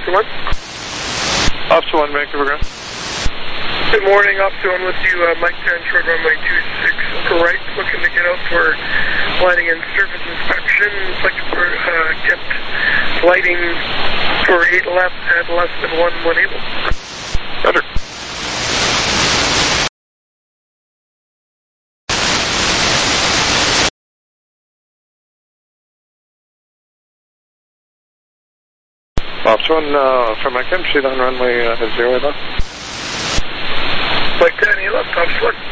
Officer 1. Officer 1, Vancouver Ground. Good morning, Officer 1 with you, Mike 10, short runway 26 right, looking to get out for lighting and surface inspection. Looks like we're kept lighting for 8 left at less than 1 able. Roger. Officer 1, from my cam sheet on runway 0 left. Mike 10, you left, Officer 1.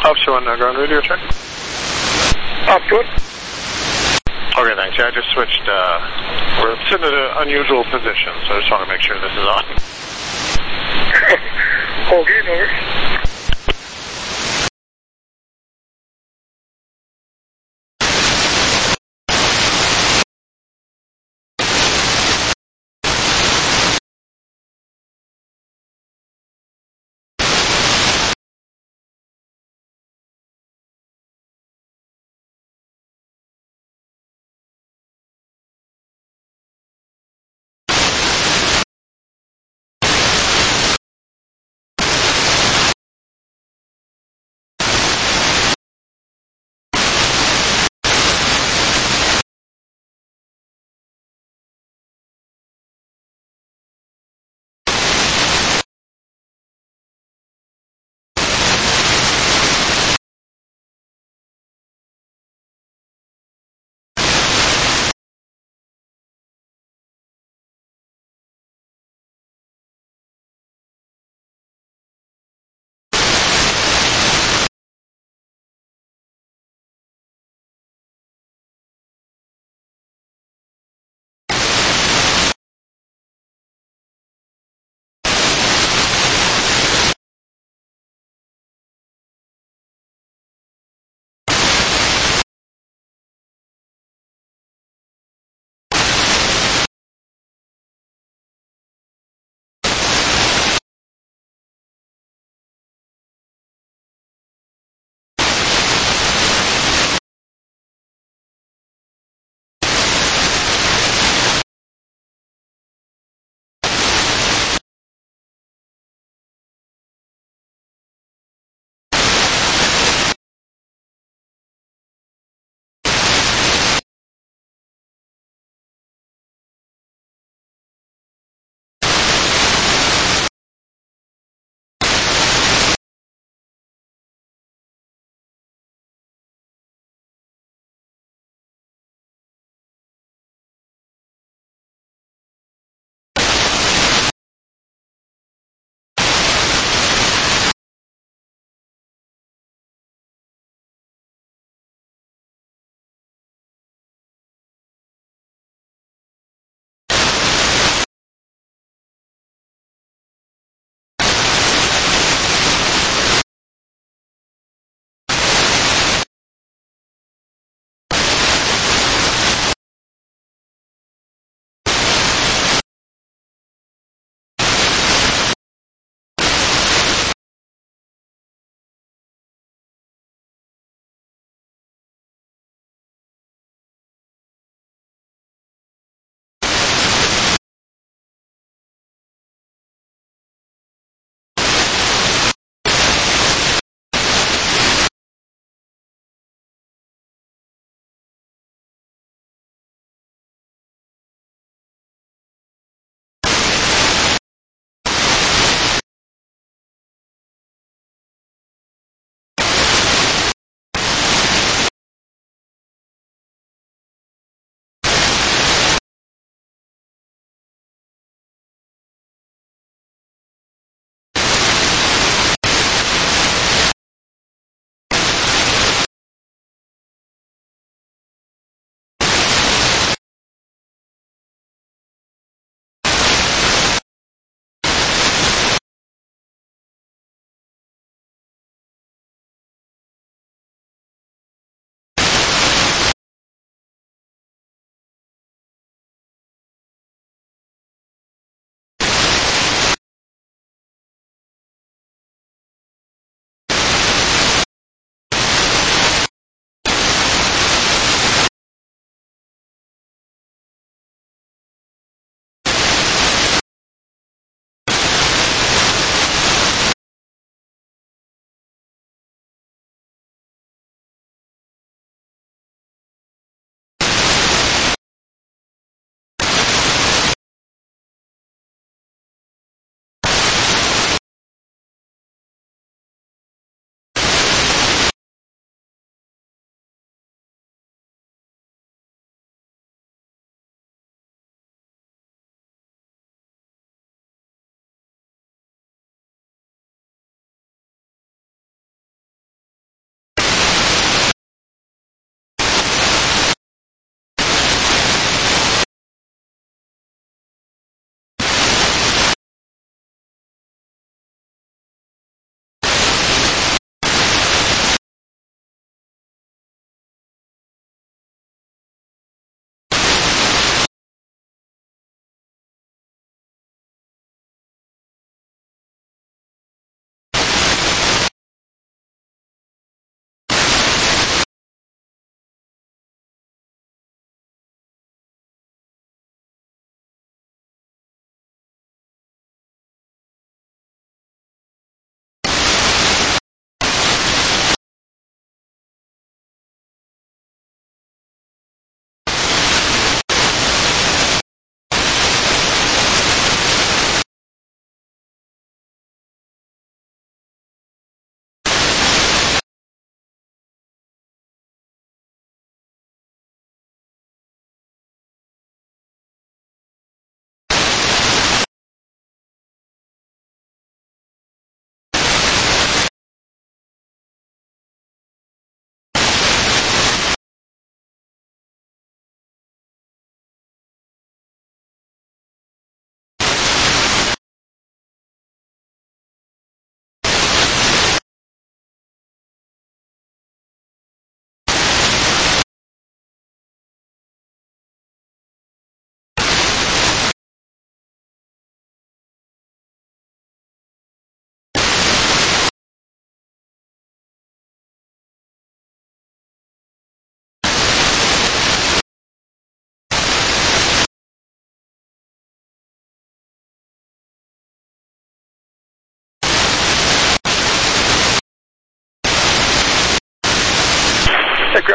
Officer 1, ground radio check. Good. Okay, thanks. Yeah, I just switched. We're sitting at an unusual position, so I just want to make sure this is on. Okay, no worries.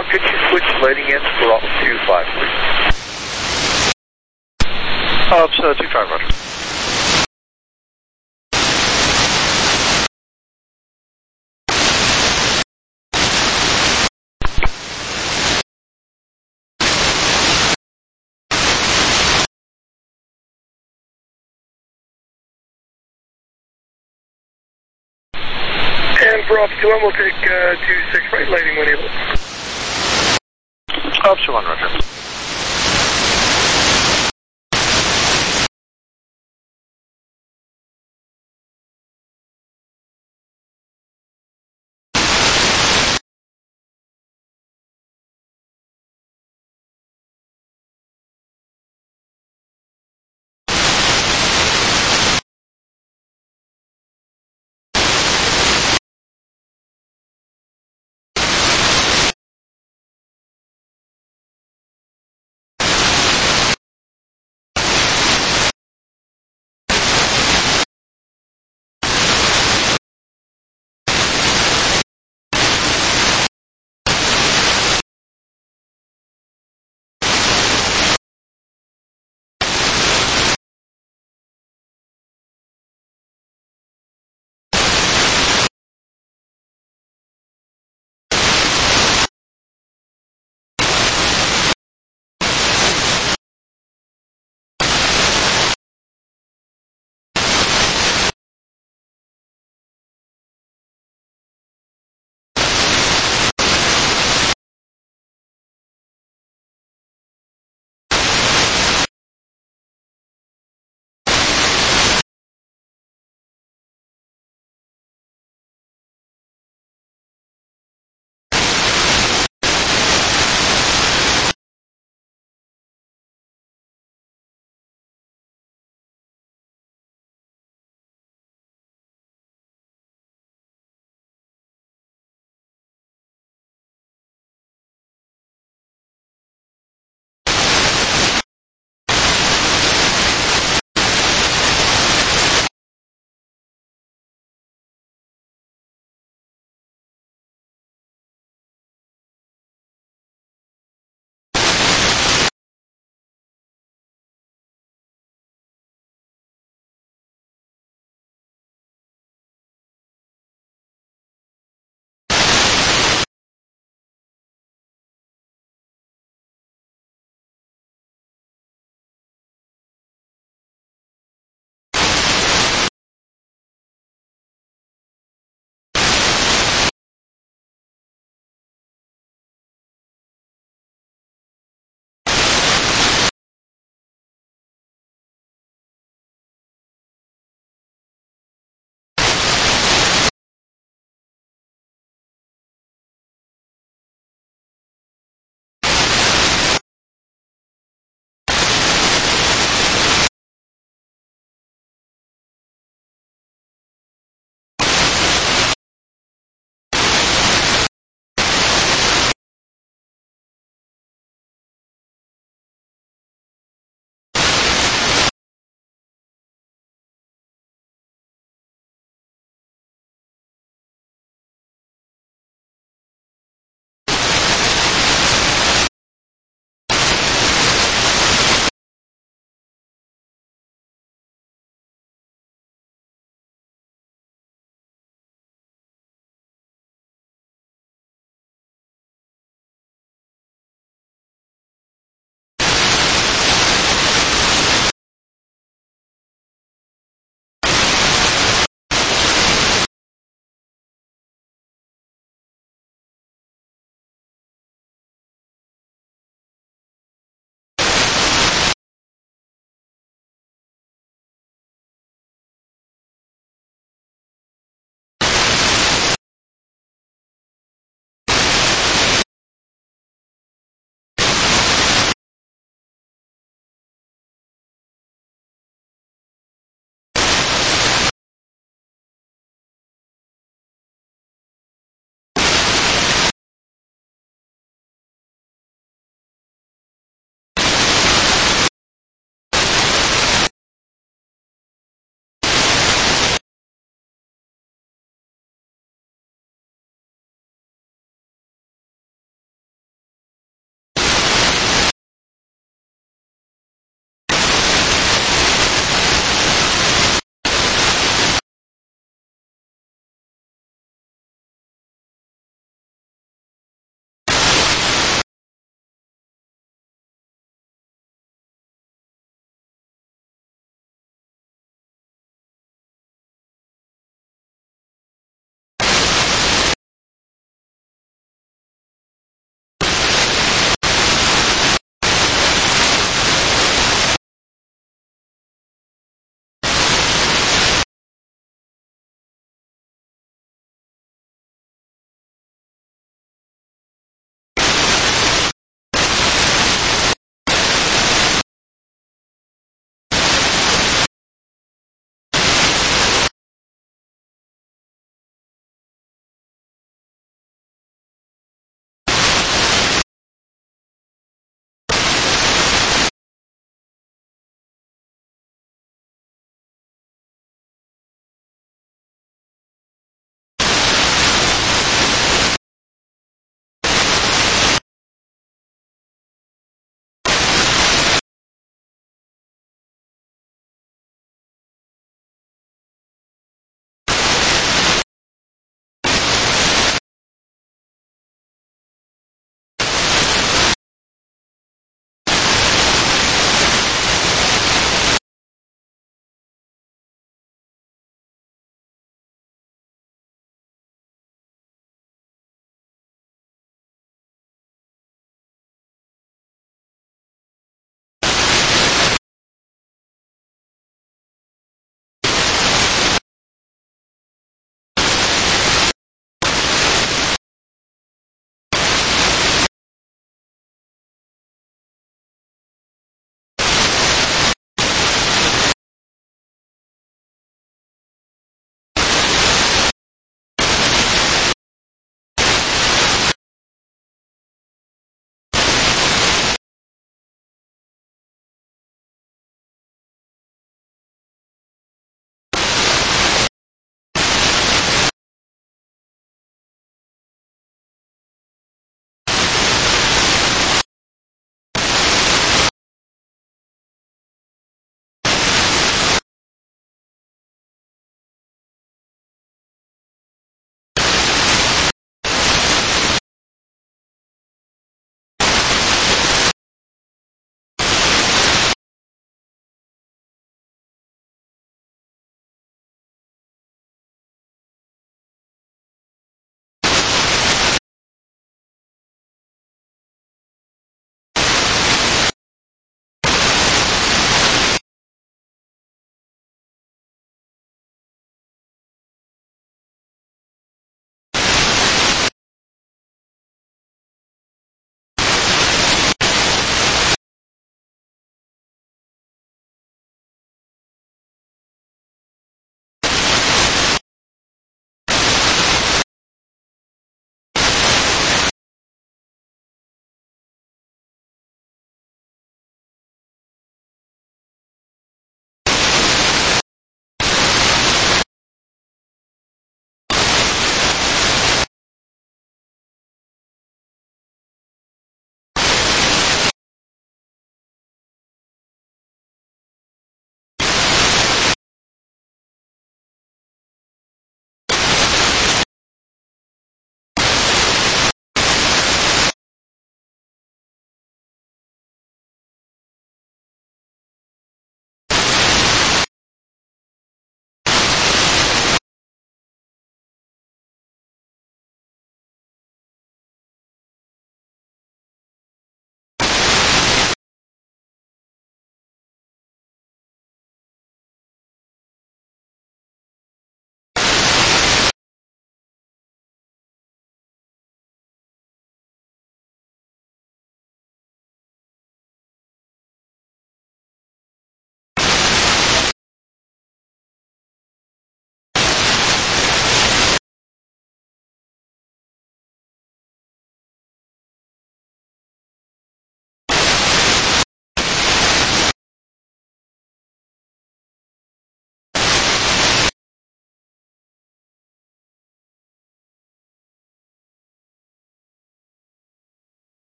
now, could you switch lighting in for all 25, please? It's 25, Roger. And for Ops 2-1, we'll take 2-6 right, lighting when able. Ops 2-1, Roger.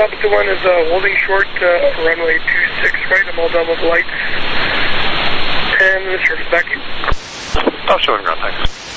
Top to 1 is holding short, runway 26 right. I'm all done with the lights. And the service back to you. Top 2 ground, thanks.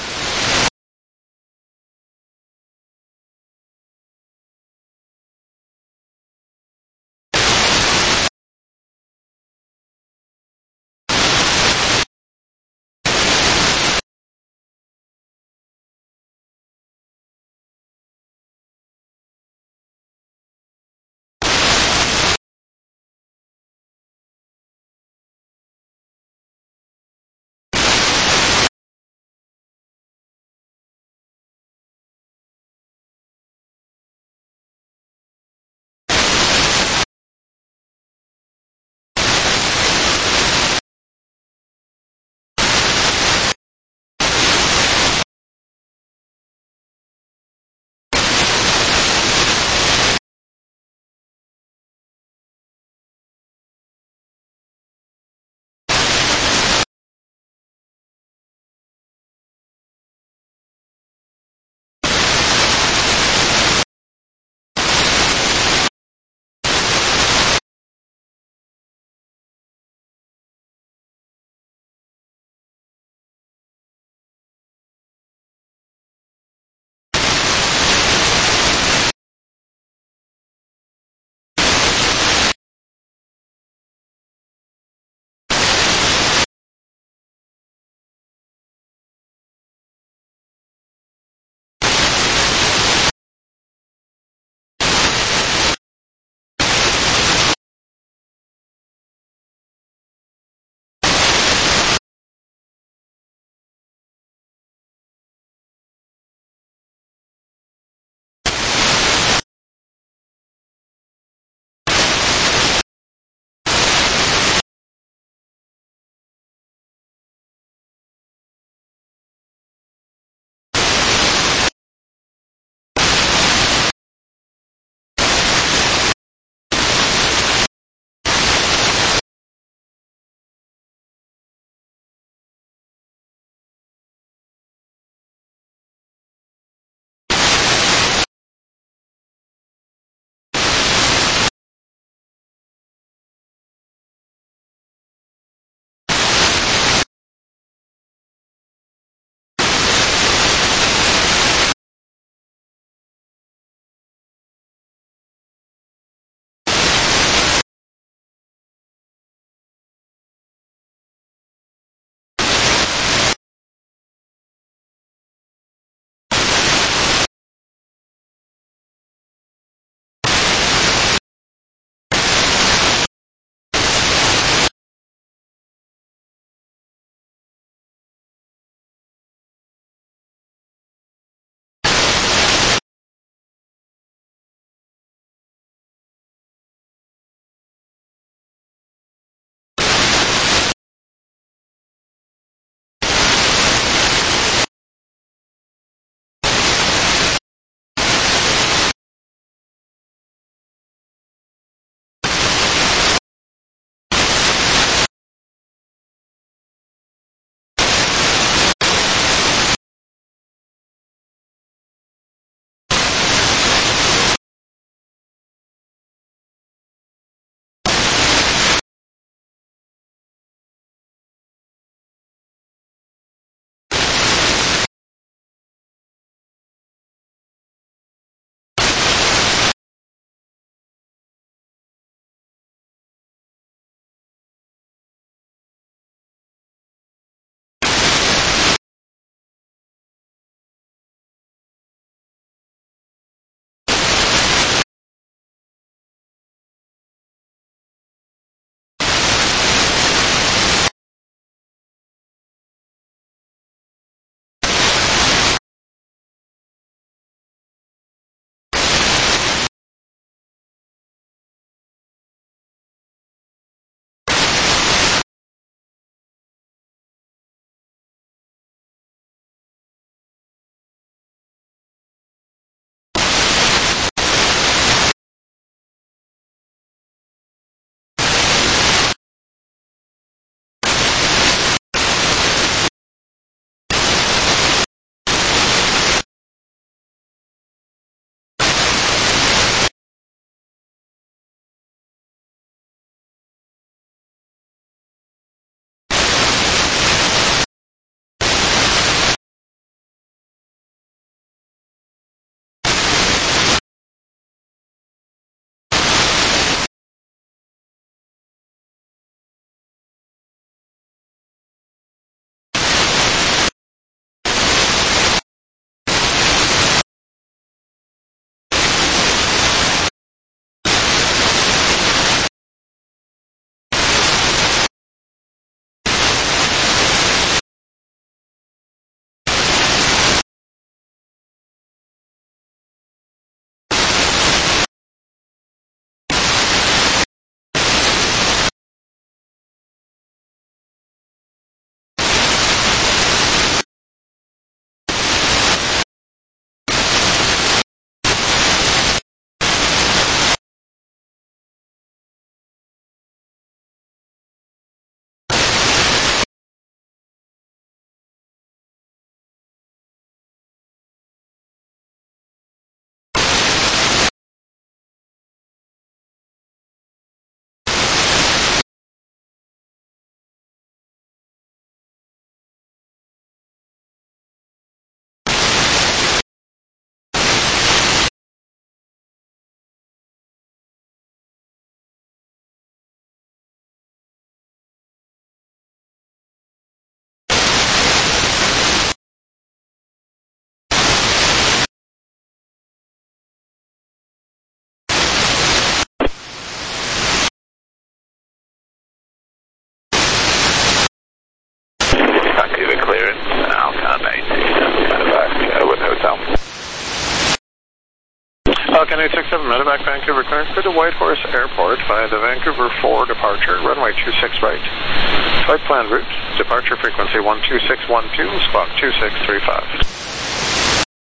Falcon 867 medevac Vancouver clearance to Whitehorse Airport via the Vancouver 4 departure, runway 26 right. Flight plan route, departure frequency 12612, spot 2635.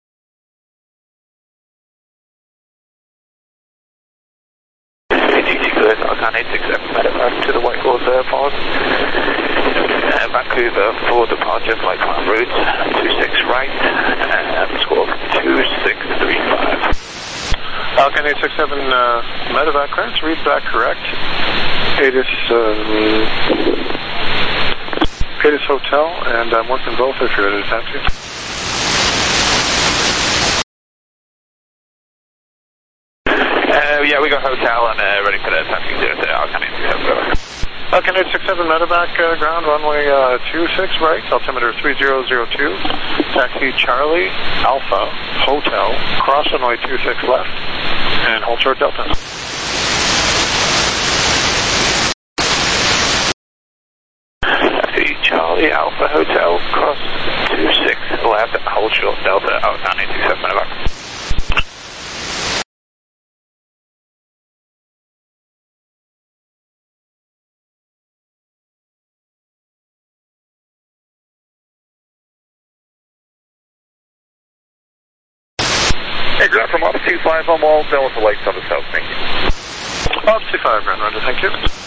Falcon 867 medevac to the Whitehorse Airport. Vancouver 4 departure, flight plan route 26 right, squawk 2635. Falcon 867 medevac clearance, read back correct. Atis Hotel, and I'm working both if you're ready to taxi. Yeah, we got hotel and ready for the taxi to Falcon 867. Falcon 867 medevac ground, runway 26 right, altimeter 3002, taxi Charlie Alpha Hotel, cross runway 26 left, and hold short Delta. Taxi Charlie Alpha Hotel, cross 26 left, hold short Delta, Falcon 867 medevac. Hey, Grant from Office 25, I'm all done with the lights on the south, thank you. Office 25, Grand Roger, thank you.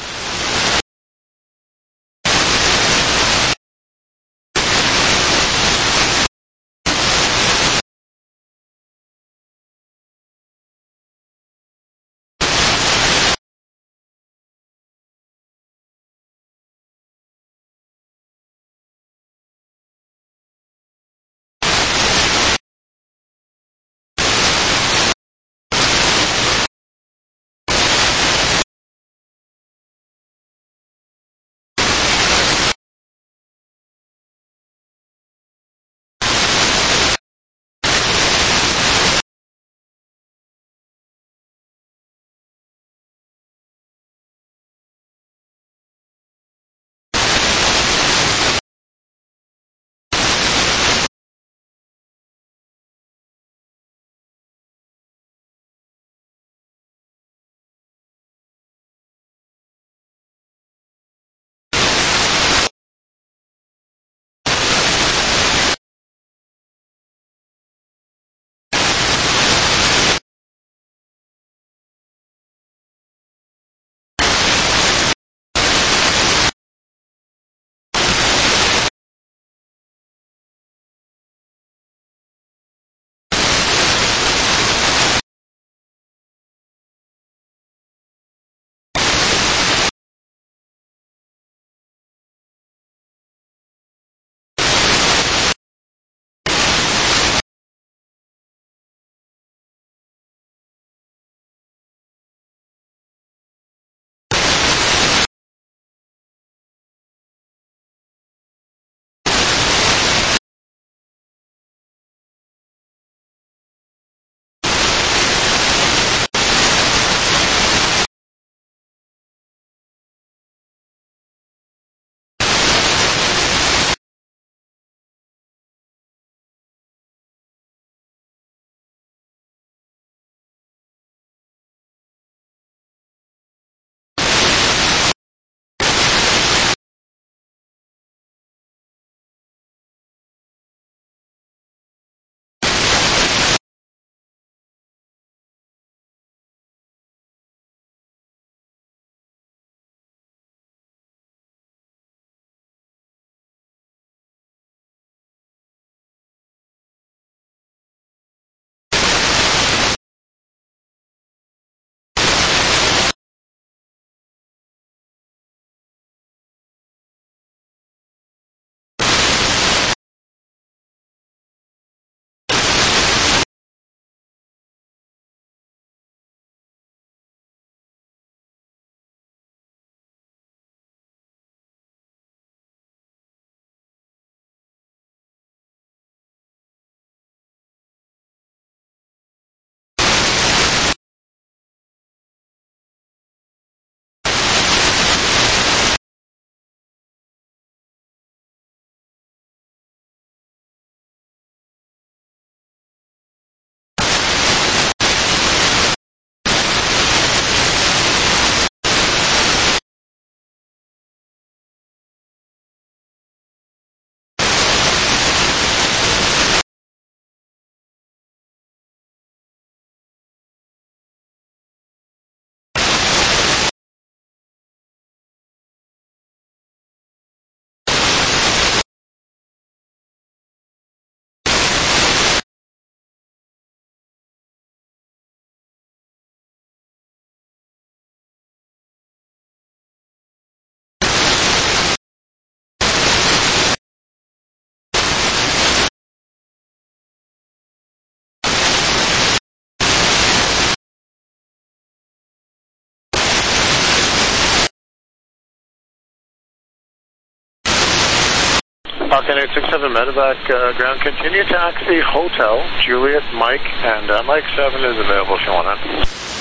Falcon 867 Medevac, ground continue, taxi, hotel, Juliet, Mike, and Mike 7 is available if you want it.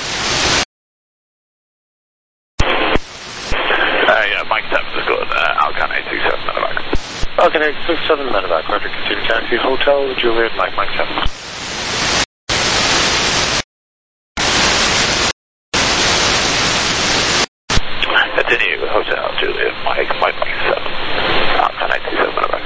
Yeah, Mike 7 is good. Falcon 867 Medevac. Falcon 867 Medevac, roger, continue, taxi, hotel, Juliet, Mike, Mike 7. Continue, hotel, Juliet, Mike, Mike 7. Falcon 867 Medevac.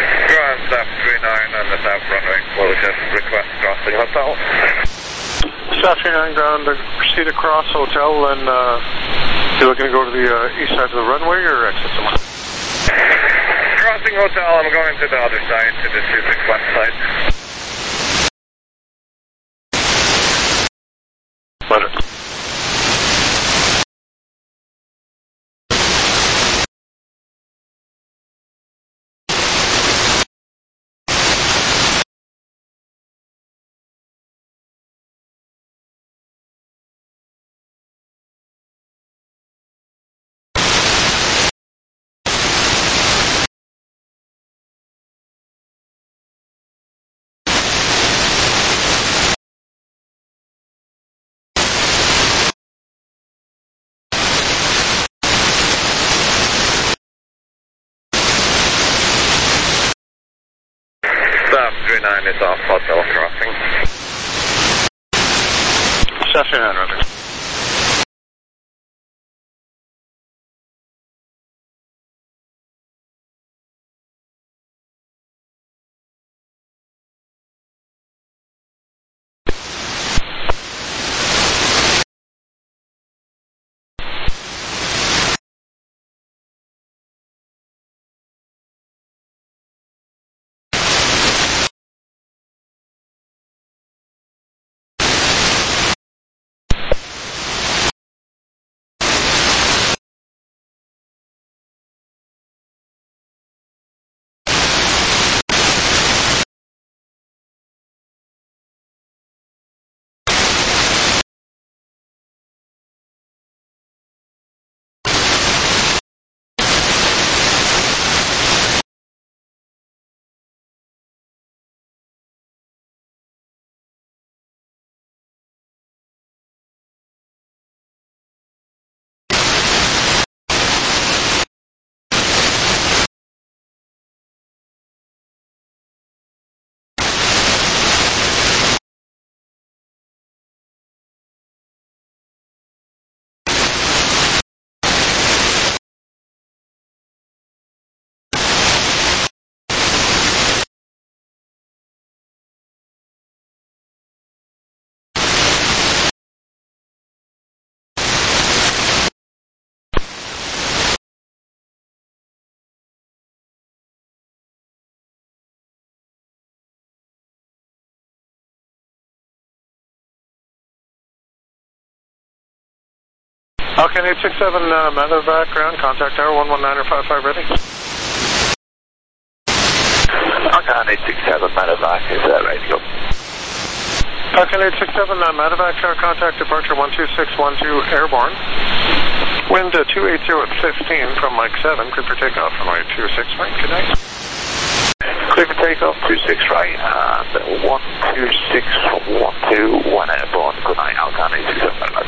South 39 on the south runway, Quality request crossing hotel. Staff 39 ground, proceed across hotel, and you're looking to go to the east side of the runway or exit somewhere? Crossing hotel, I'm going to the other side, to the 26 left side. Later. Staff 39 is off hotel crossing. Staff 39, roger. Okay, 867 medevac ground, contact tower 119.55 ready. Okay, 867 medevac is ready to go. Okay, 867 medevac tower, contact departure 12612 airborne. Wind 280 at 15 from Mike 7, clear for takeoff from my 26 right, good night. Clear for takeoff, 26 right, and 12612, 1 airborne, good night, Alcan 867 medevac.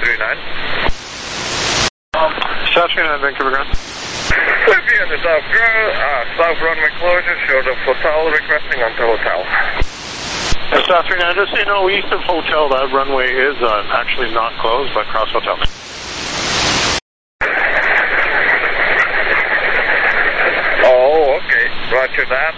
39. South 39, Vancouver ground. Copy on the south runway closure, showed of hotel, requesting onto hotel. South 39, just so you know, east of hotel, that runway is actually not closed, but cross hotel. Oh, okay. Roger that.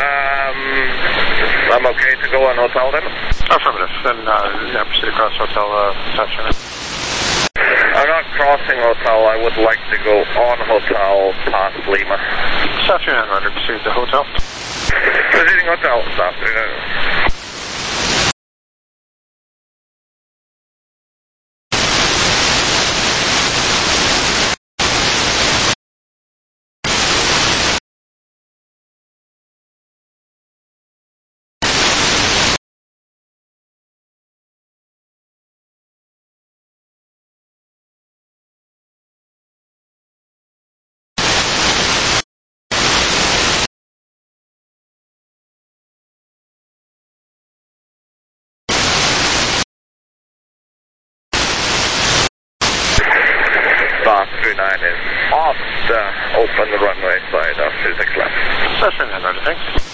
I'm okay to go on hotel then? Affirmative. Then proceed across hotel, South 39. I'm not crossing hotel. I would like to go on hotel past Lima. South 39, Roger. Proceed to hotel. Proceeding hotel, South 39. South 39 is off the open runway side of 26 left. South 39, Roger. Thanks.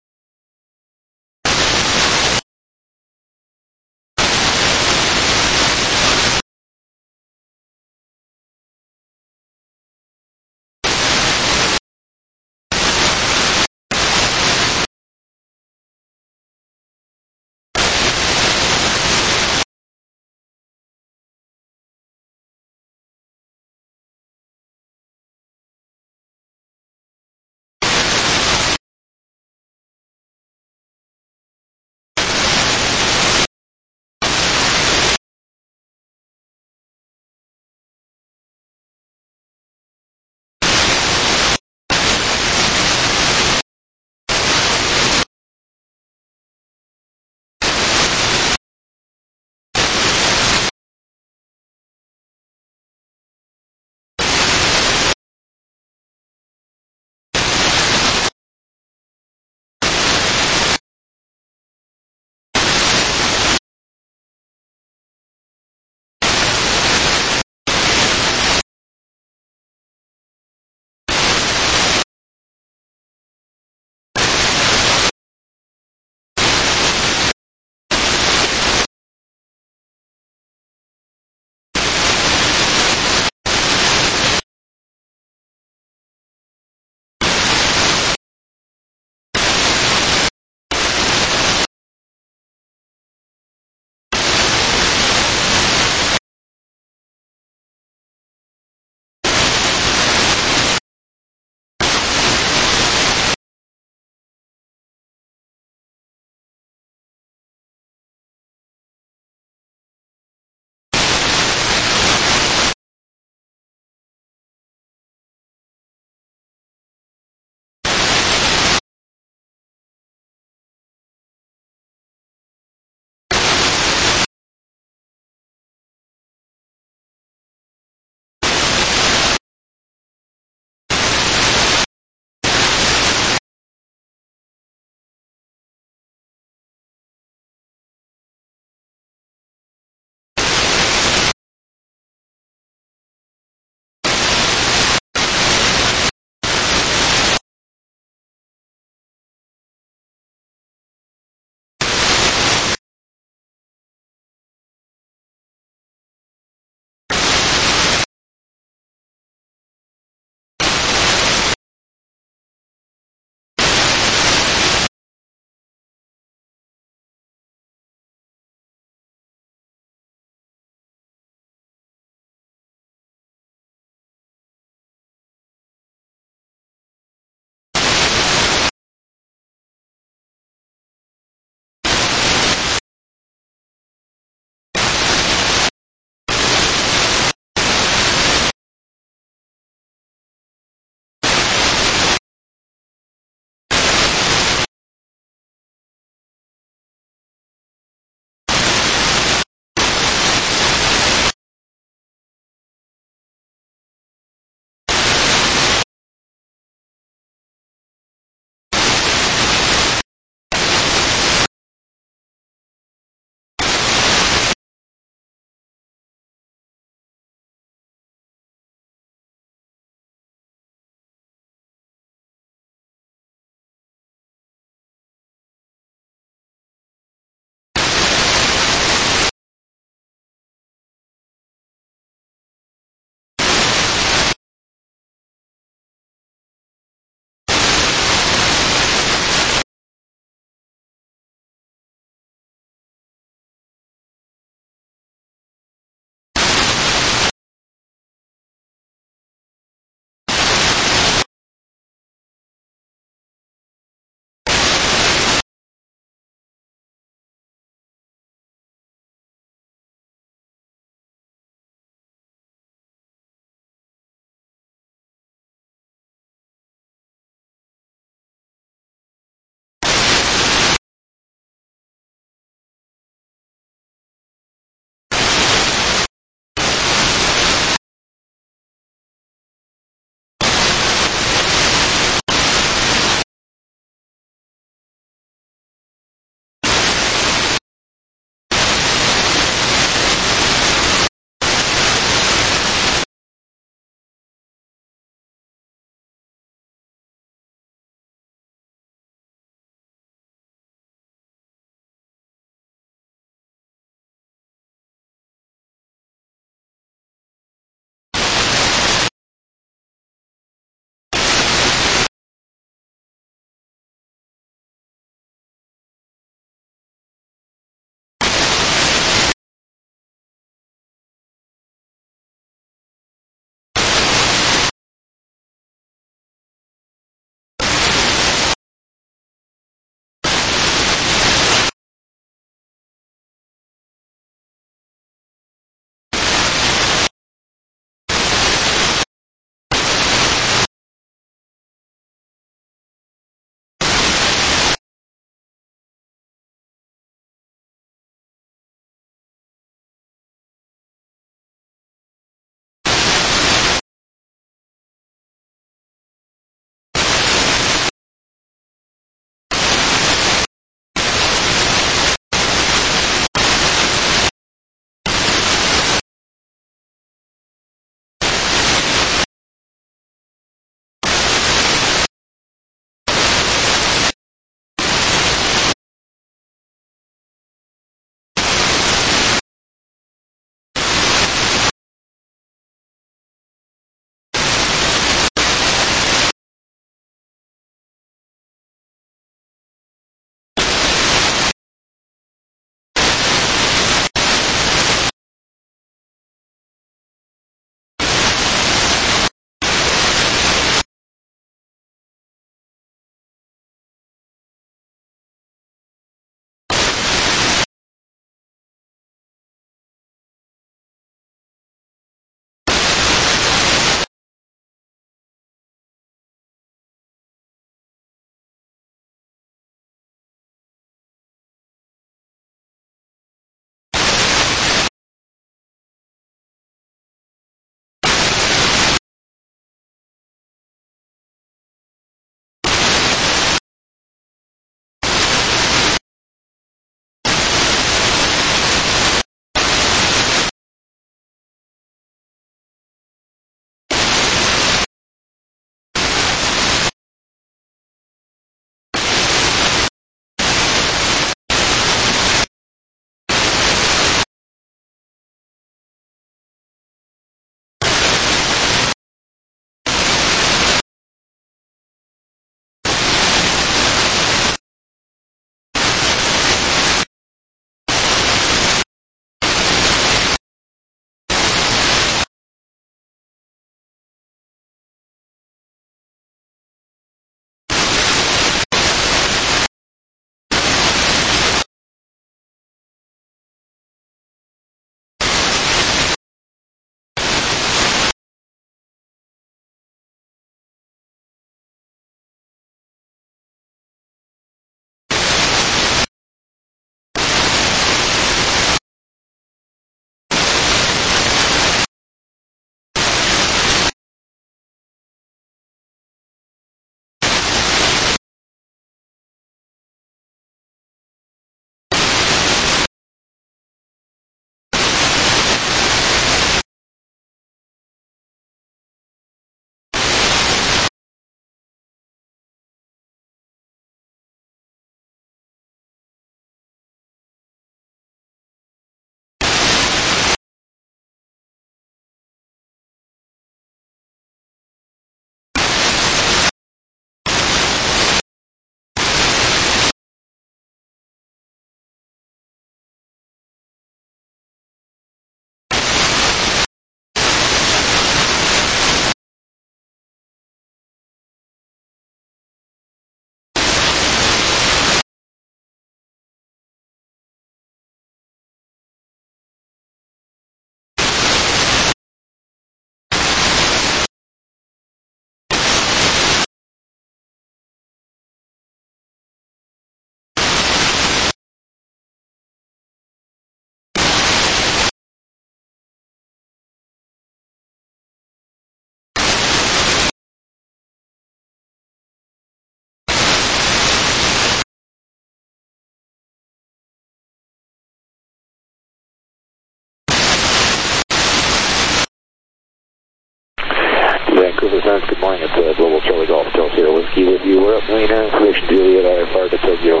Vancouver Defense, good morning. It's Global Charlie Golf Hotel Sierra Whiskey with you. We're up Millionaire Information Juliet, IFR to Tokyo.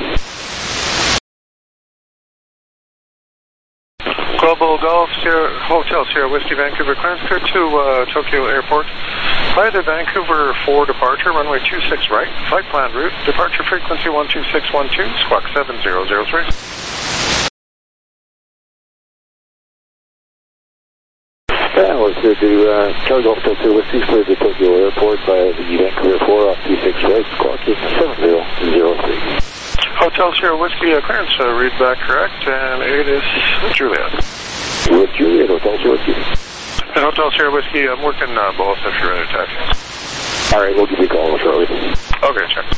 Global Golf Hotel Sierra Whiskey Vancouver, clearance clear to Tokyo Airport. Fly the Vancouver 4 departure, runway 26 right, flight plan route, departure frequency 12612, squawk 7003. Yeah, we're clear to Charlie Golf Hotel Sierra Whiskey, clear to Tokyo Airport via the Vancouver 4 off 26 right, squawking 7003. Hotel Sierra Whiskey, clearance, read back correct, and it is Juliet. With Juliet, Hotel Sierra Whiskey. And Hotel Sierra Whiskey, I'm working both if you're ready to taxi. Alright, we'll give you a call shortly. Okay, check.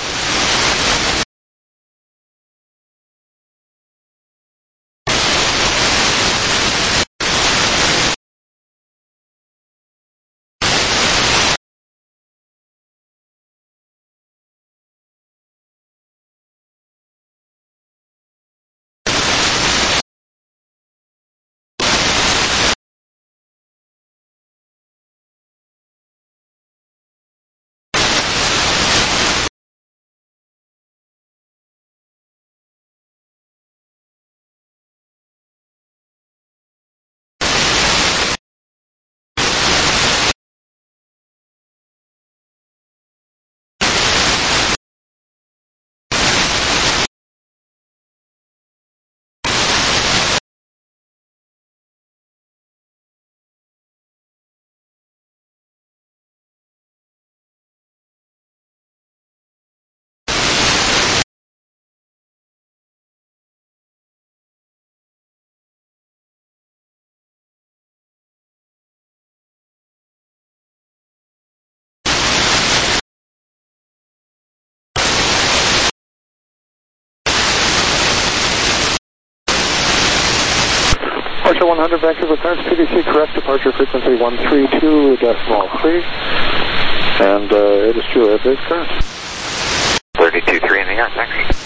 Departure 100 Vancouver clearance, PDC correct, departure frequency 132.3, and it is Juliet base current. 32.3 in the air, thanks.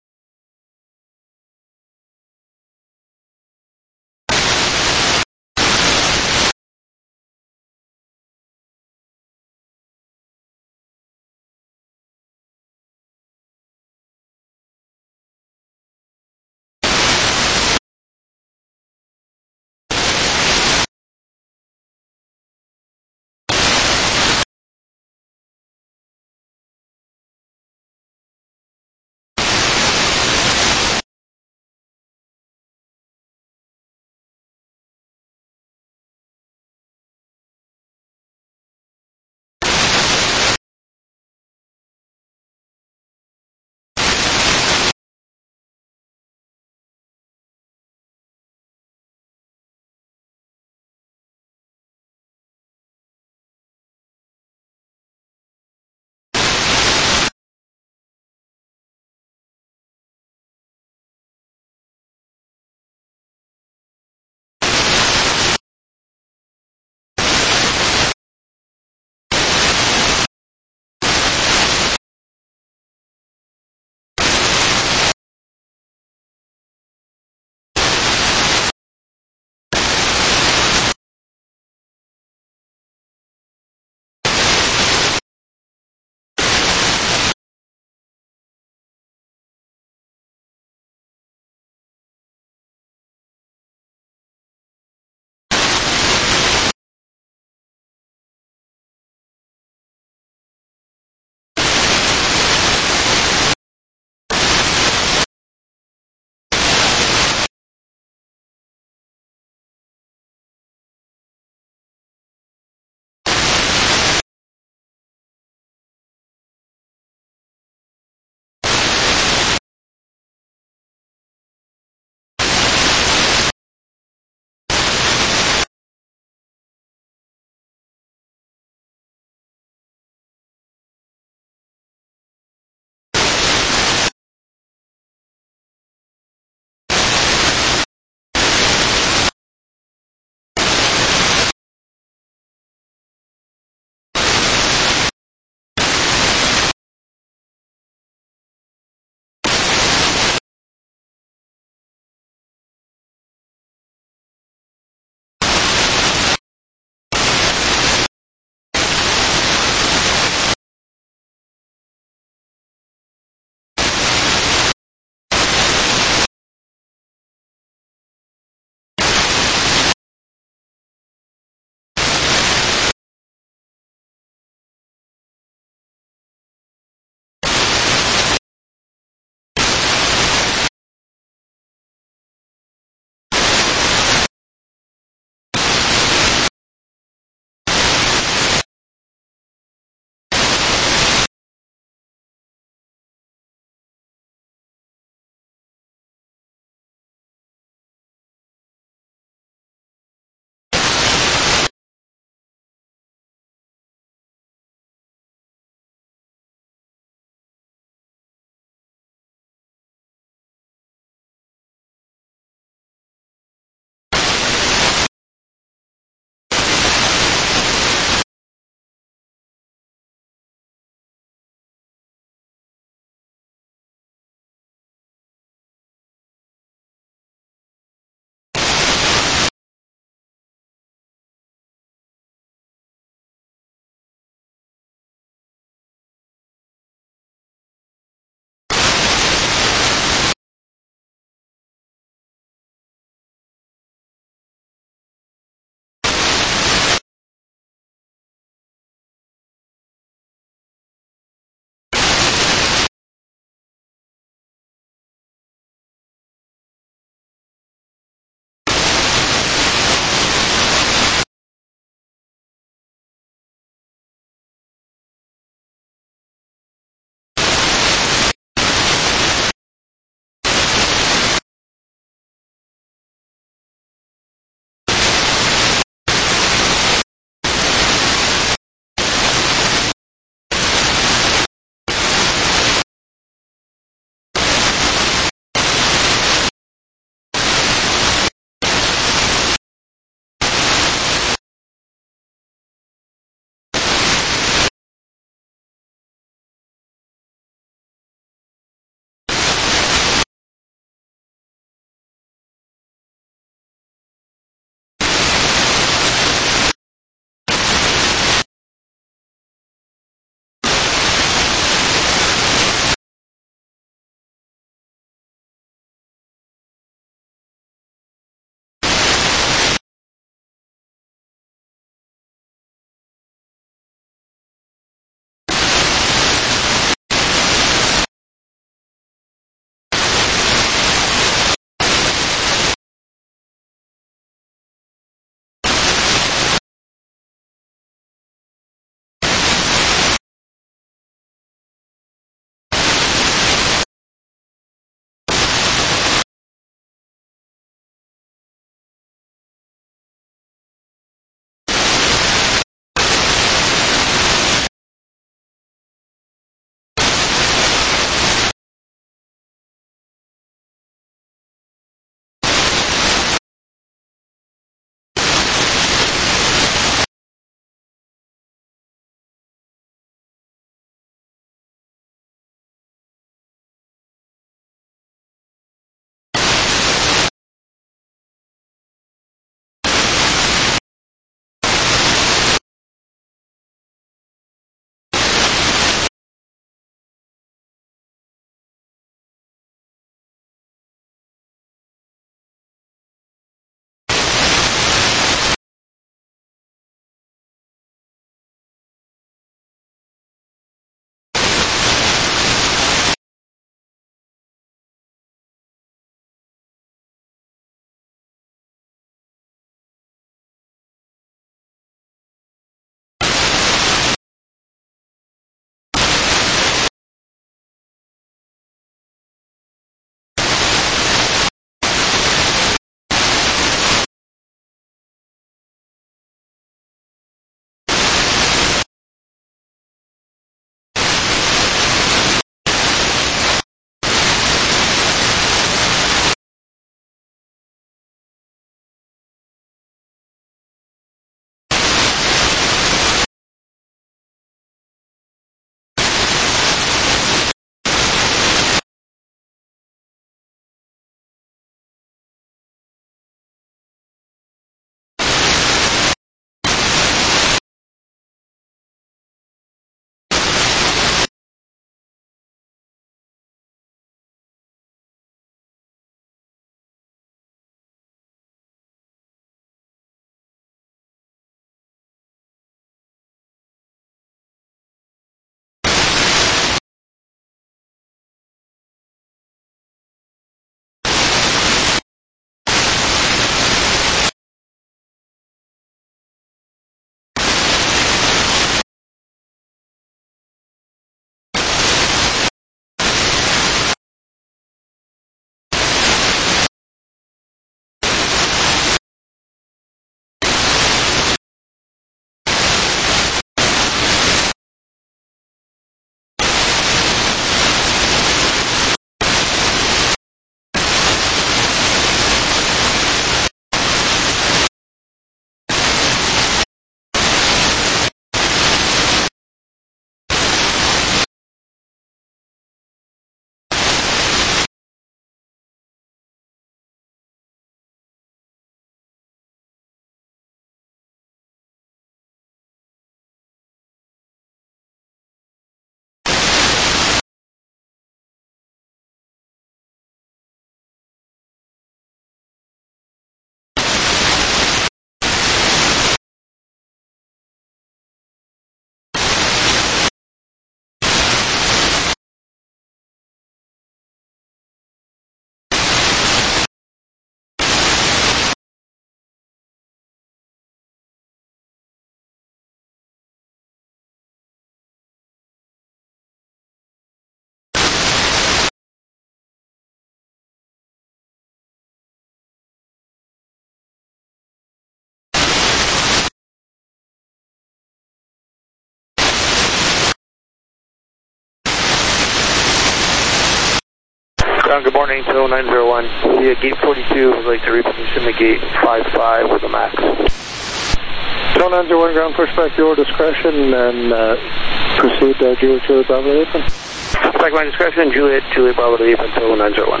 Ground, good morning, Tow 901. The gate 42 would like to reposition the gate 55 with a max. Tow 901, ground pushback your discretion and proceed Juliet Bravo to Apron. Pushback my discretion, Juliet Bravo to Apron, Tow 901.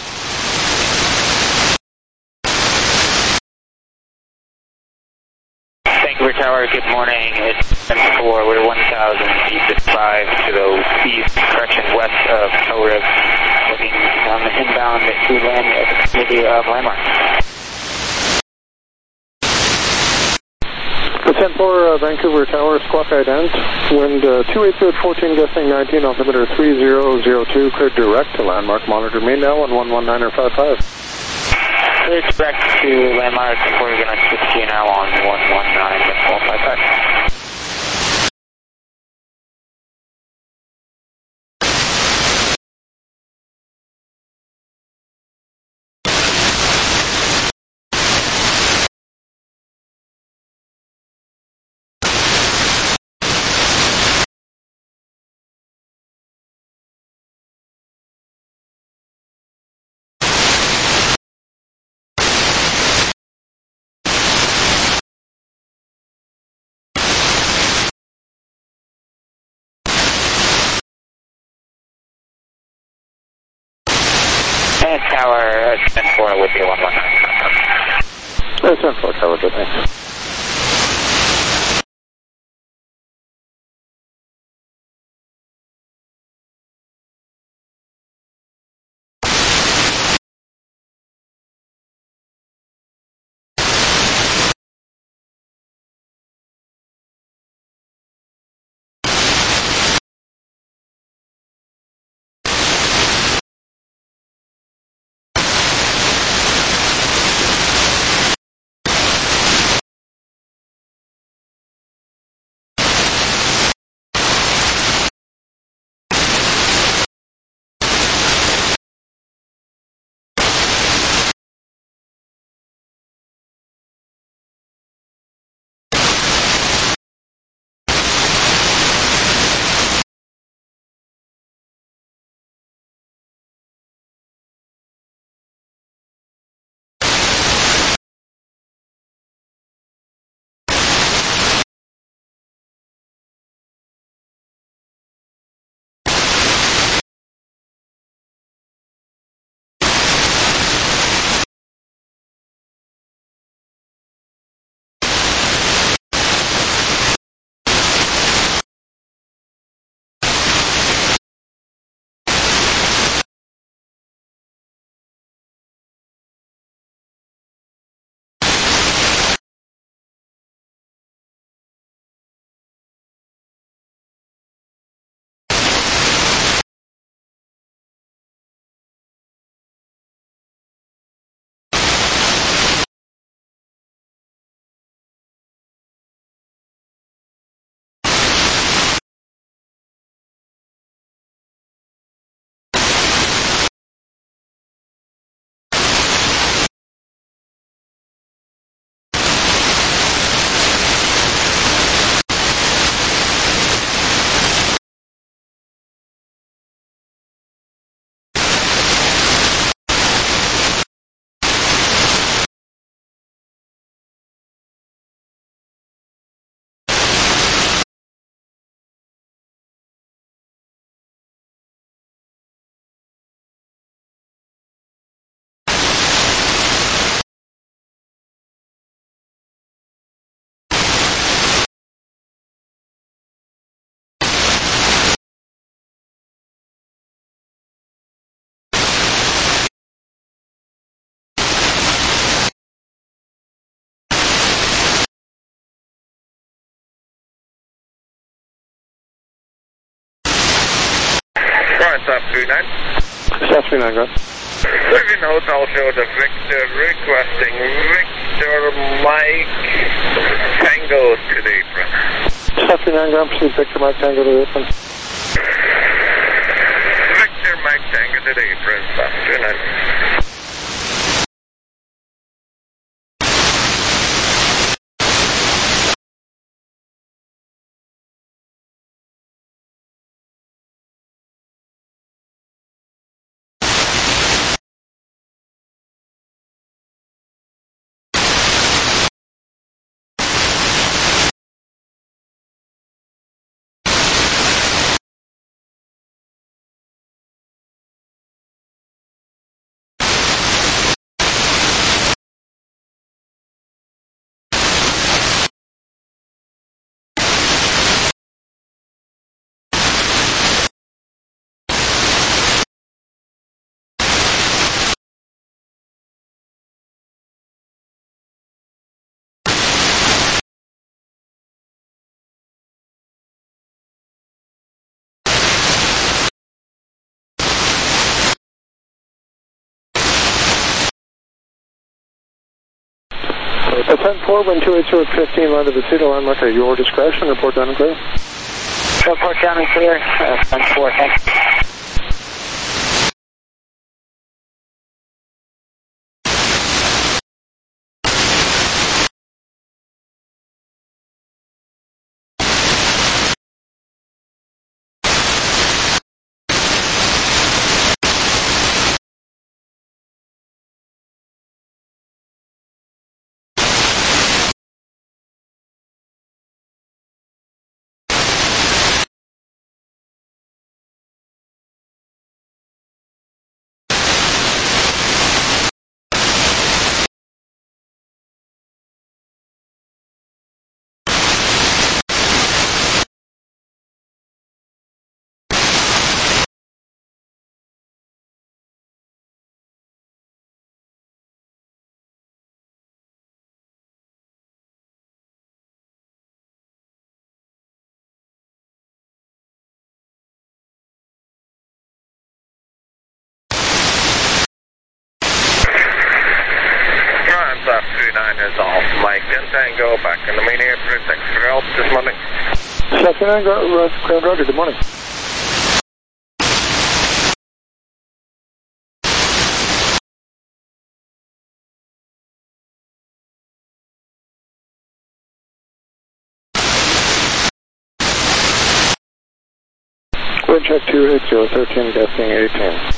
Vancouver Tower, good morning. It's 10-4. We're 1,000 feet to 5 to the east, correction west of Tow Rib. Looking on the inbound to land at the vicinity of Landmark. The 10-4 Vancouver Tower, squawk ident. Wind 280 at 14, gusting 19, altimeter 3002, cleared direct to Landmark. Monitor me now on 119.55. Clear direct to Landmark. We're going to switch to you now on 119.55. And Tower 10-4 with you 119. 10-4 Tower, good, thanks. Stop 39. Stop 39, go. Living Hotel show the Victor requesting Victor Mike Tango to the apron. Stop 39, ground, proceed Victor Mike Tango to the apron. Victor Mike Tango to the apron, stop 39. Ascent 4, wind 280 at 15, line to the Cedar landmark at your discretion. Report down and clear. Report down and clear. Ascent 4, thanks. South 29 is off. Mike 10 Tango back in the main air 36 for help this morning. South 29, ground roger, good morning. Wind check 280, 13, guessing 18.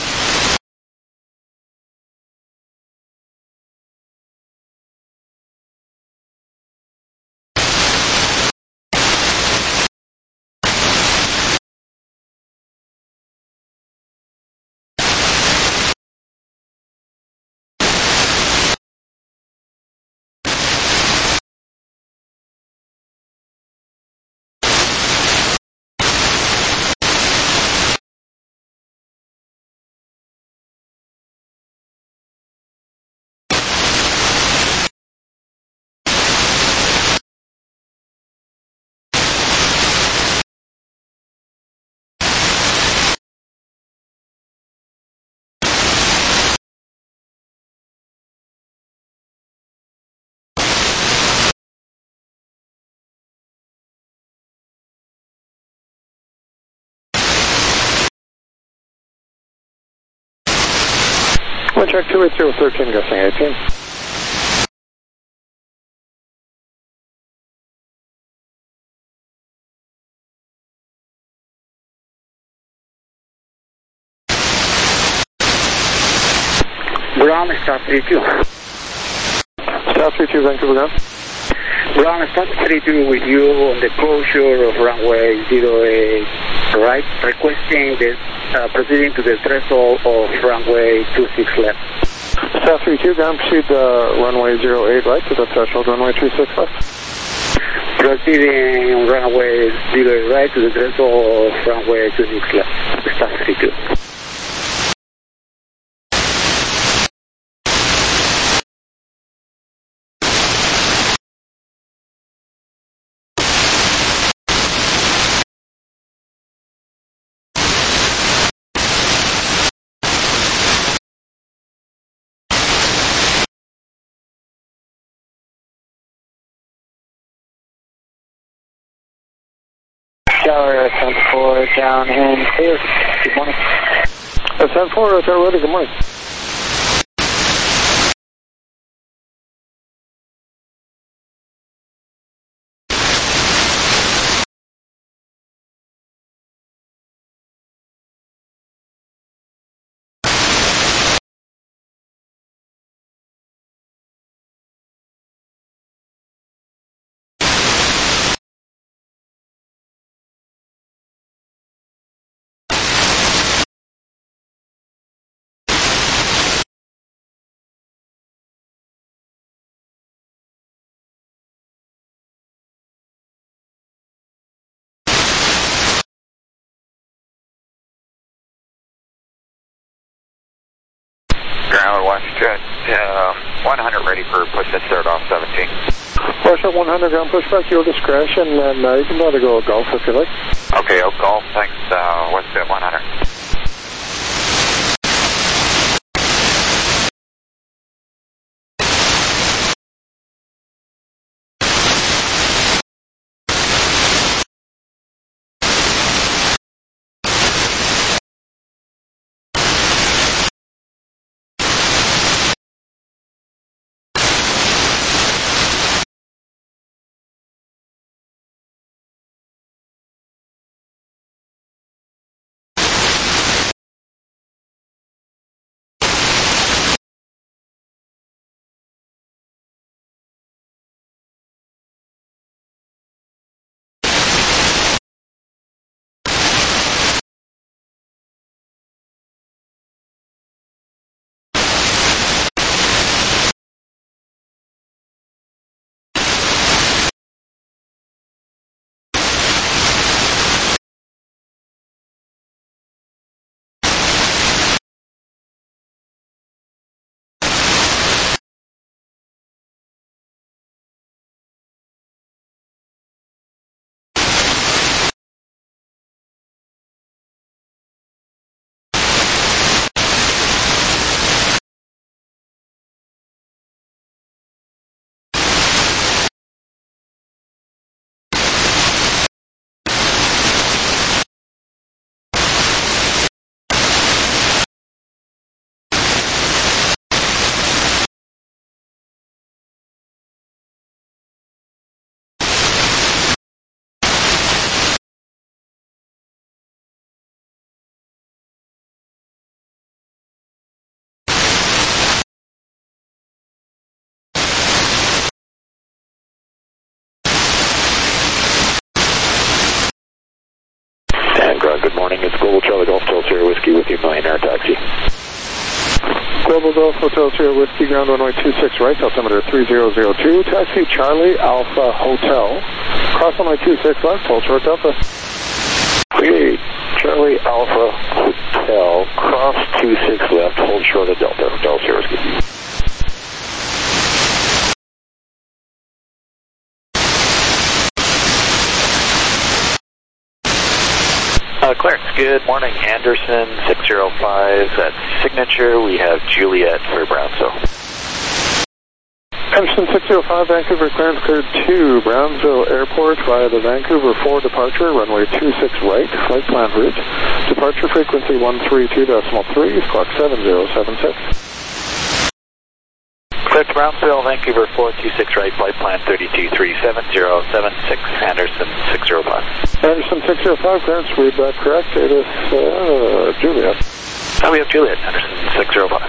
Wind check 280, 13, guessing 18. Brown, Star 32. Star 32, Vancouver ground. Brown, Star 32 with you on the closure of runway 08 right, requesting the proceeding to the threshold of runway 26 left. Star 32, ground, proceed runway 08 right to the threshold runway 26 left. Proceeding on runway 08 right to the threshold of runway 26 left. Star 32. Tower, Ascent 4, down and clear. Good morning. Ascent 4, Tower ready, good morning. Ground Westjet 100 ready for push at third off 17. Westjet 100, ground pushback, your discretion, and you can let it go golf if you like. Okay, golf, thanks, Westjet 100. Global Charlie Golf Hotel Sierra Whiskey with you, Million Air Taxi. Global Golf Hotel Sierra Whiskey, ground runway 26 right, altimeter 3002, taxi Charlie Alpha Hotel, cross runway 26 left, hold short Delta. Okay, Charlie Alpha Hotel, cross 26 left, hold short of Delta, Hotel Sierra Whiskey. Clarence, good morning. Anderson 605 at Signature. We have Juliet for Brownsville. Anderson 605, Vancouver, clearance cleared to Brownsville Airport via the Vancouver 4 departure, runway 26 right, flight plan route. Departure frequency 132.3, squawk 7076. Clear to Brownsville, Vancouver 426 right, flight plan 3237076, Anderson 605. Anderson 605, clearance, read that correct. It is Juliet. Oh, we have Juliet, Anderson 605.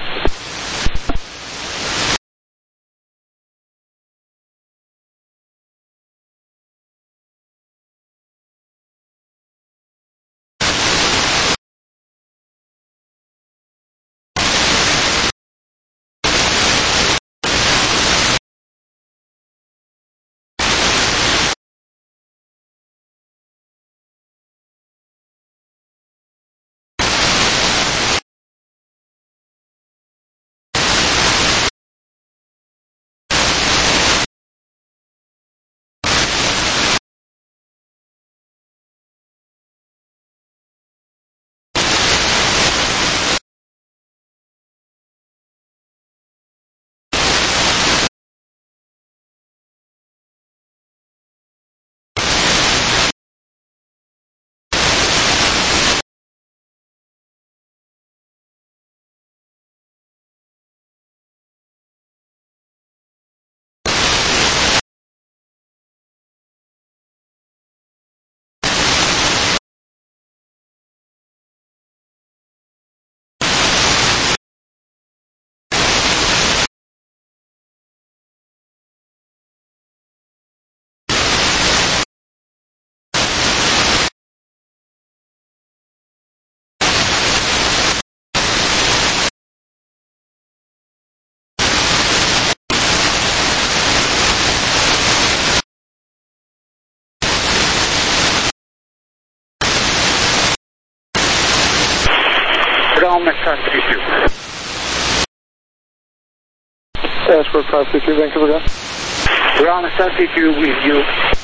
Ashford 532, Vancouver, go. We're on the 72 with you.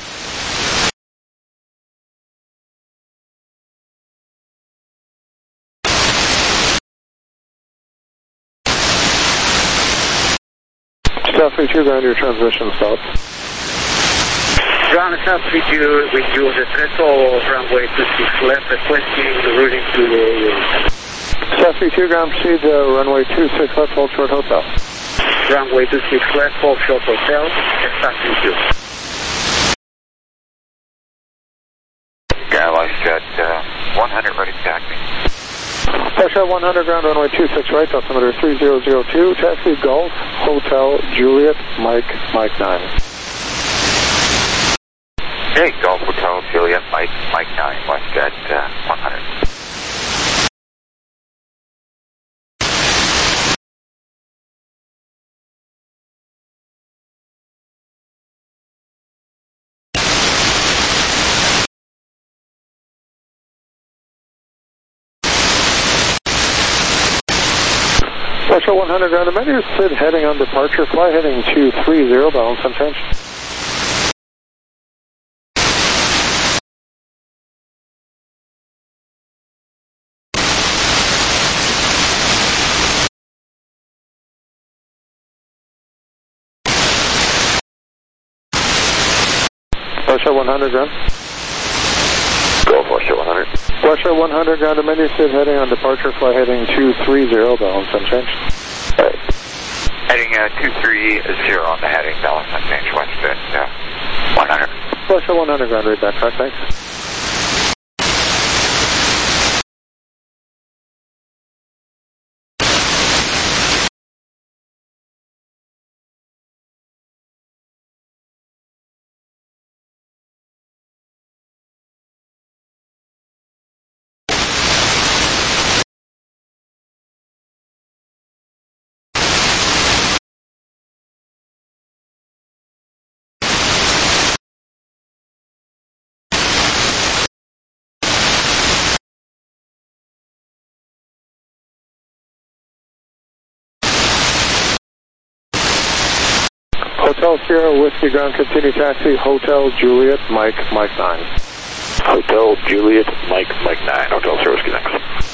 South 32, ground your transmission stop. Ground South 32 with you, the threshold runway 26 left, requesting the routing to the South 32, ground proceed runway 26 left, hold short hotel. Runway 26 left, hold short hotel, South 32. Airline jet 100 ready to taxi. Russia 100, ground runway 26 right, altimeter 3002, taxi Golf Hotel Juliet Mike 9. Hey, Golf Hotel Juliet Mike 9, WestJet 100. Russia 100, ground American Sid heading on departure, fly heading 230, balance unchanged. Russia 100, ground. Golf Russia 100. Russia 100, ground American Sid heading on departure, fly heading 230, balance unchanged. Right. Heading 230 on the heading, balance unchanged, WestJet 100. Russia 100, ground read that track, thanks. Hotel Sierra Whiskey Ground, continue taxi, Hotel Juliet, Mike 9. Hotel Juliet, Mike 9. Hotel Sierra Whiskey next.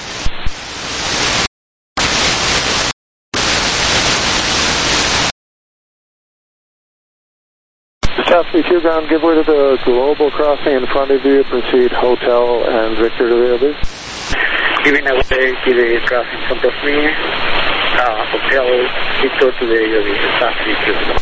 Taxi 2 Ground, give way to the global crossing in front of you, proceed Hotel and Victor to the other. Giving away to the crossing in front of me, Hotel Victor to the taxi 2.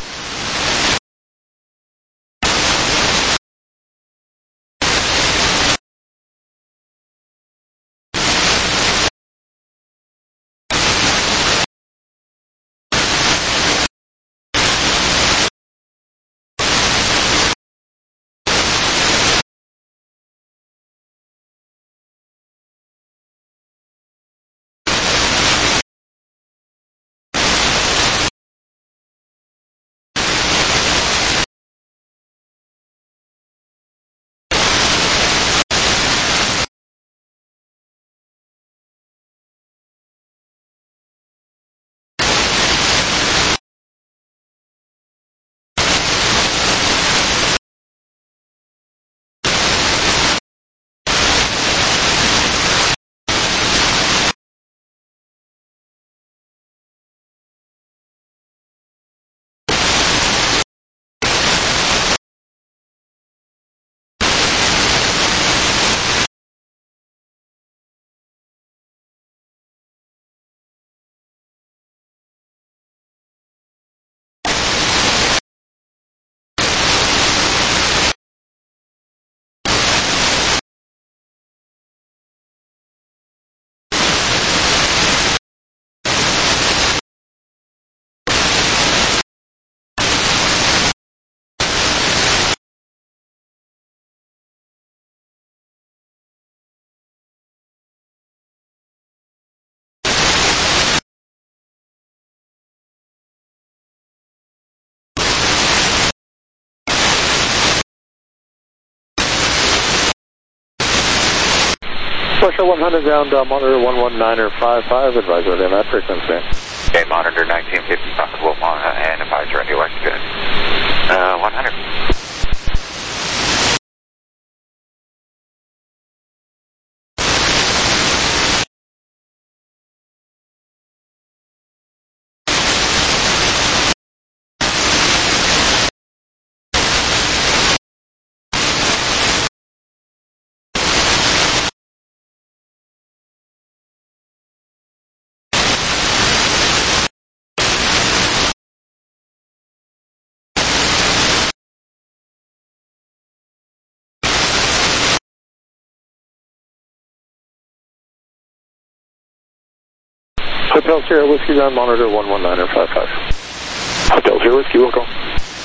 Special 100 ground, monitor 119er 55, advisor on that frequency. Okay, monitor 1950, possible and advisor on the electric good. 100. Hotel Sierra Whiskey Ground, monitor 119er 55. Hotel Sierra Whiskey, we'll go.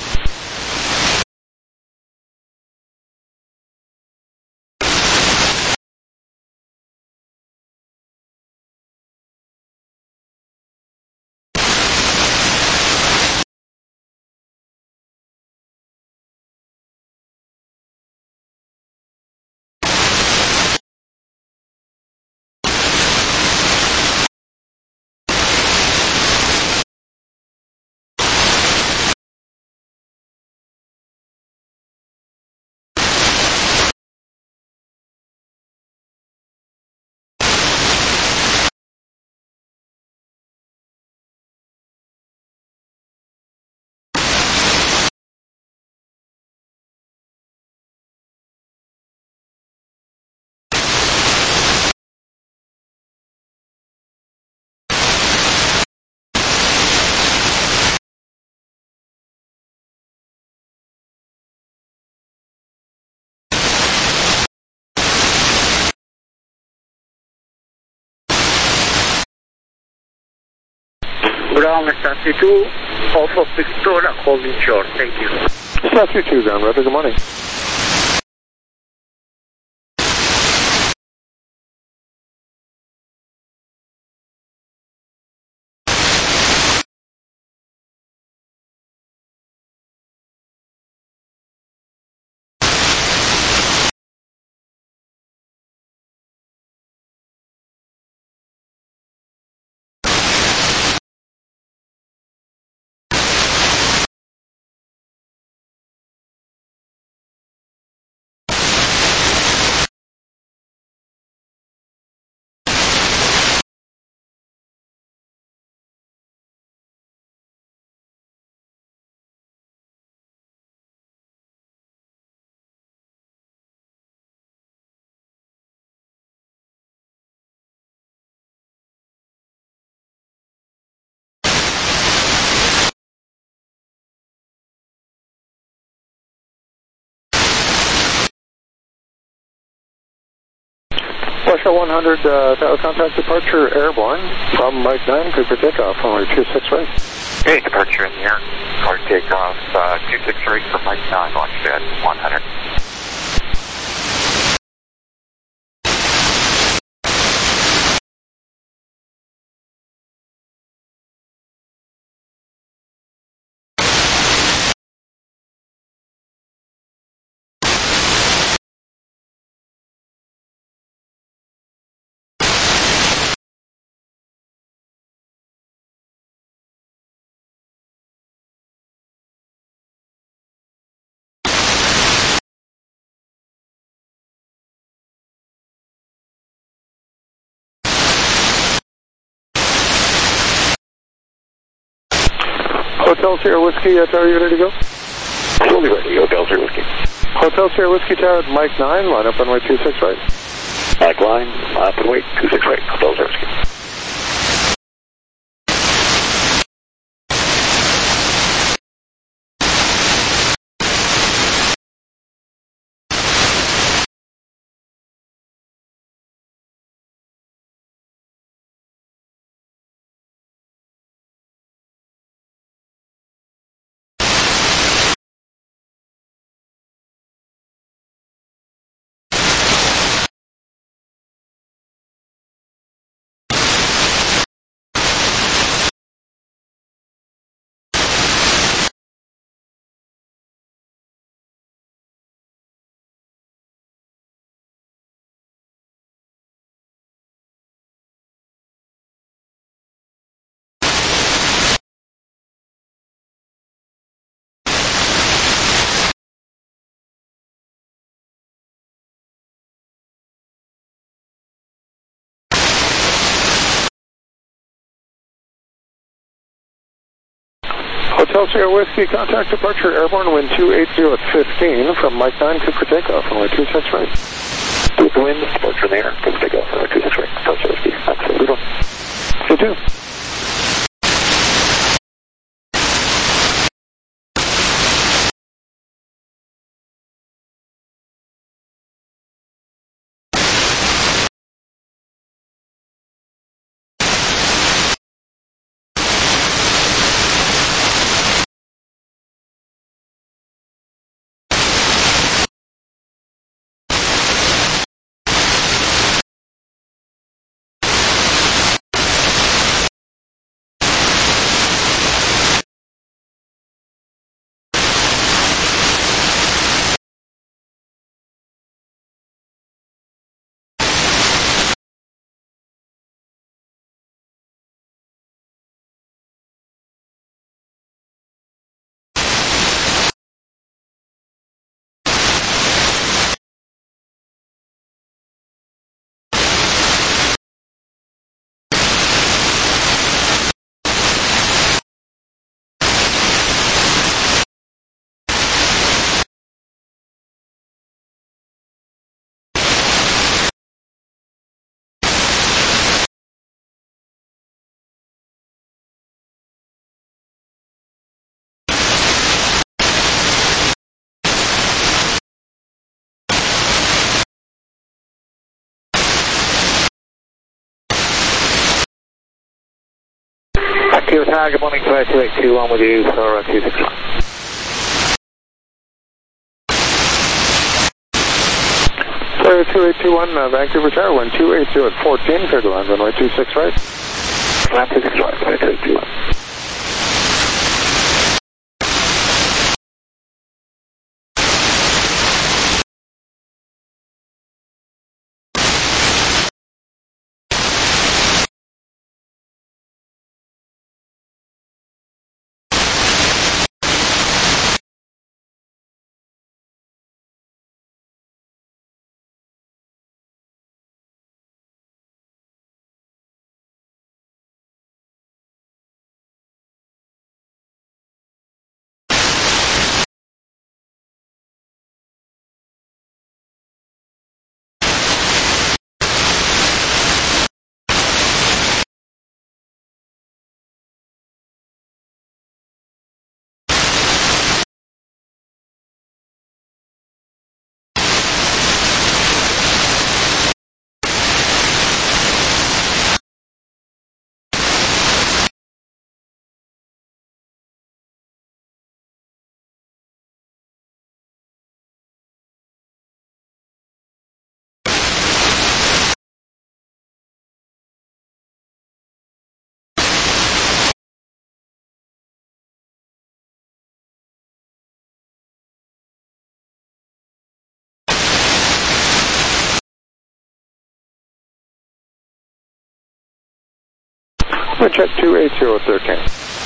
Ground Taxi 2, off of Victoria, holding short. Thank you. Taxi 2 ground, Roger, good morning. Russia 100, tower contact departure airborne from Mike 9, clear for takeoff, runway 26 right. Okay, departure in the air. For takeoff, 26 right for Mike 9, launch pad 100. Hotel Sierra Whiskey, tower, you ready to go? Fully ready, Hotel Sierra Whiskey. Hotel Sierra Whiskey tower, Mike 9, line up runway 26 right. Mike line, up and wait, 26 right, Hotel Sierra Whiskey. Hotel Sierra Whiskey, contact departure airborne, wind 280 at 15 from Mike 9, clear for takeoff, runway 26 right. With the wind, departure in the air, clear for takeoff, runway 26 right, Hotel Sierra Whiskey. Absolutely done. You too. Kilo Tower, good morning, 2821 with you, for 261. Sorry, 2821, Vancouver Tower, wind 280 at 14, clear to land, runway 26 right. Land 26 right, 2821. Wind check 280 at 13.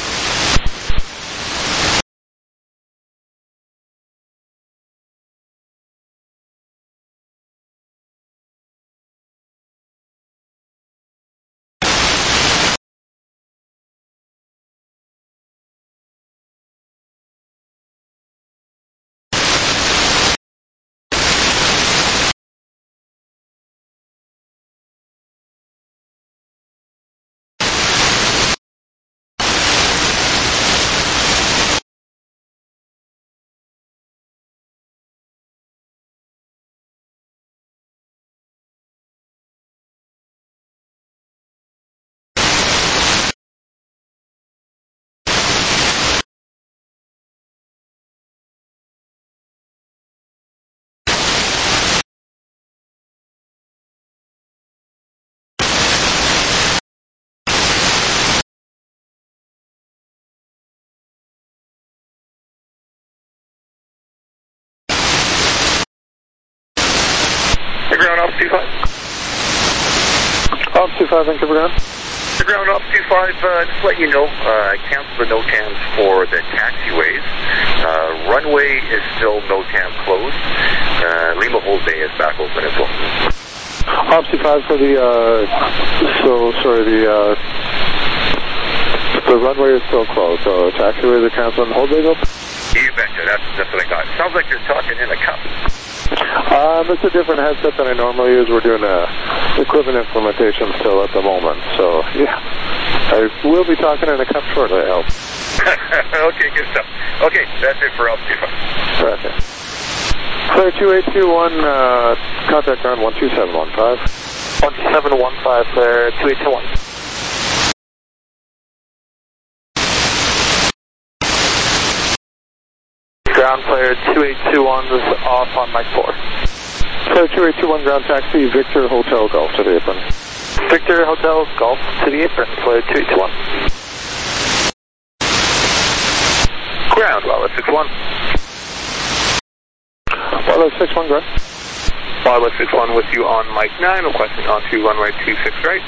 Ground off 25. Off 25, Vancouver ground. The ground off 25, Just to let you know, I canceled the NOTAMs for the taxiways. Runway is still NOTAM closed. Lima Hold Bay is back open as well. Off 25 for the, the runway is still closed, so taxiways are canceled and hold bays open? You betcha, that's what I got. Sounds like you're talking in a cup. It's a different headset than I normally use. We're doing equipment implementation still at the moment, so yeah. I will be talking in a cup shortly, I hope. Okay, good stuff. Okay, that's it for Alpha 25. Okay. Clear 2821, contact ground 12715. 1715, clear 2821. Ground clear 2821 is off on Mike 4. Clear 2821, ground taxi, Victor Hotel Golf to the apron. Victor Hotel Golf to the apron, clear 2821. Ground, Wildlife 61. Wildlife 61, ground. Wildlife 61 with you on Mike 9, requesting onto runway 26 right.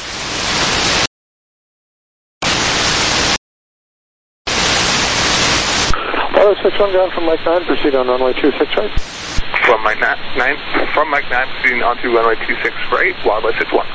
Wildlife 61, ground from Mike 9, proceed on runway 26 right. From Mike 9, proceeding onto runway 26 right, Wildlife 61.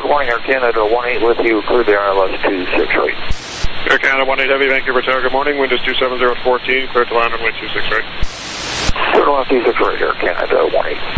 Good morning, Air Canada 18 with you, clear the RLS 26 right. Air Canada 18 Heavy, Vancouver Tower, good morning, wind is 27014, clear to land runway 26 right. Clear to land 26 right, Air Canada 18.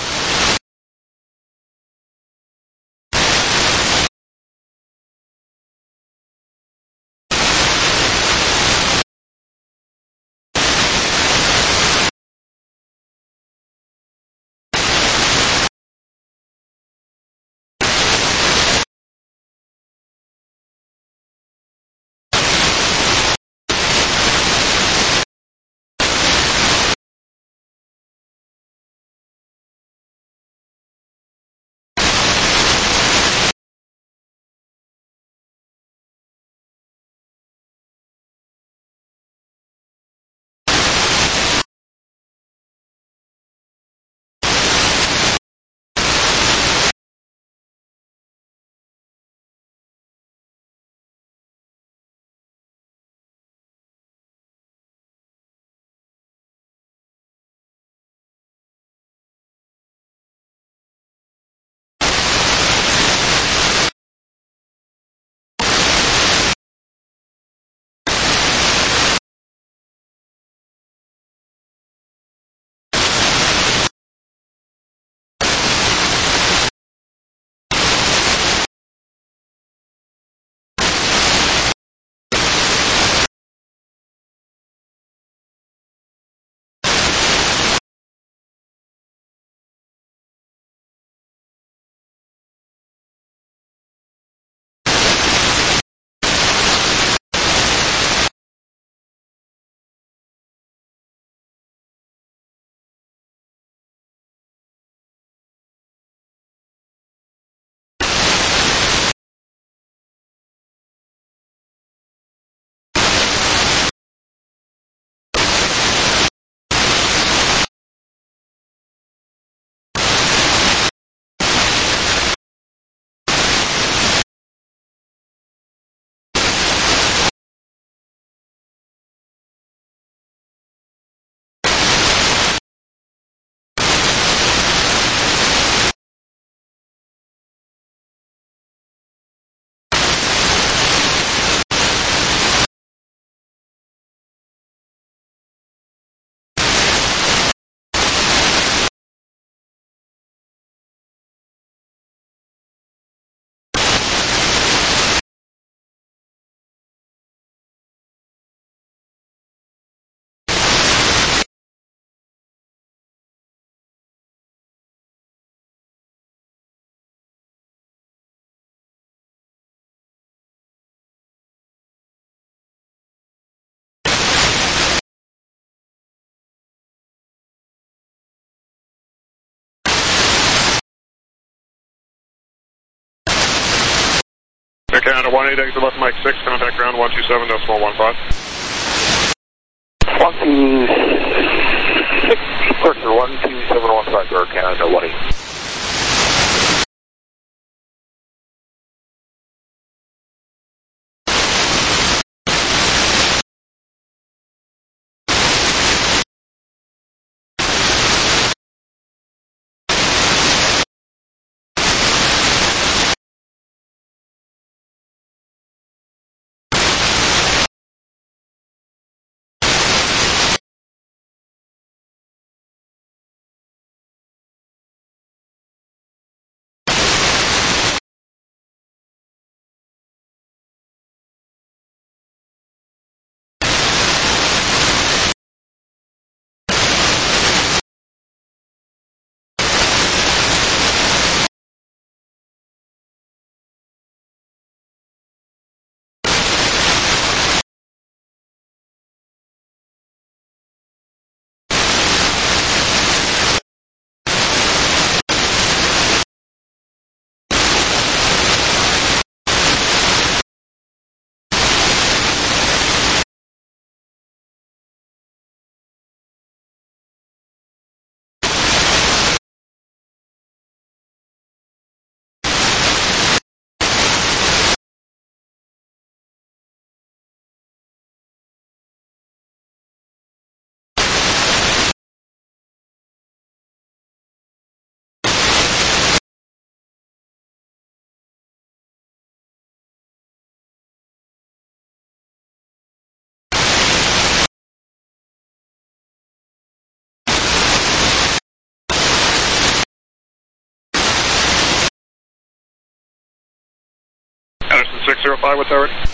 Air Canada 18, exit left Mike 6, contact ground 127.15. 126, person 12715, Air Canada 18. 605, what's already?